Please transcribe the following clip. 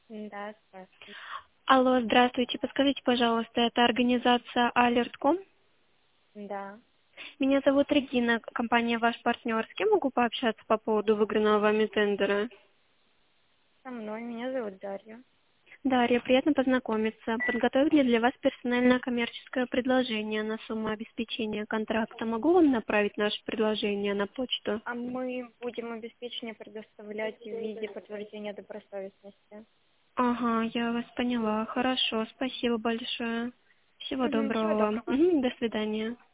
Да, здравствуйте. Алло, здравствуйте. Подскажите, пожалуйста, это организация Alert.com? Да, Меня зовут Регина, компания «Ваш партнер». С кем могу пообщаться по поводу выигранного вами тендера? со мной. Меня зовут Дарья. Дарья, приятно познакомиться. Подготовили для вас персональное коммерческое предложение на сумму обеспечения контракта. Могу вам направить наше предложение на почту? А мы будем обеспечение предоставлять в виде подтверждения добросовестности. Ага, я вас поняла. Хорошо, спасибо большое. Всего Всего доброго вам. доброго. До свидания.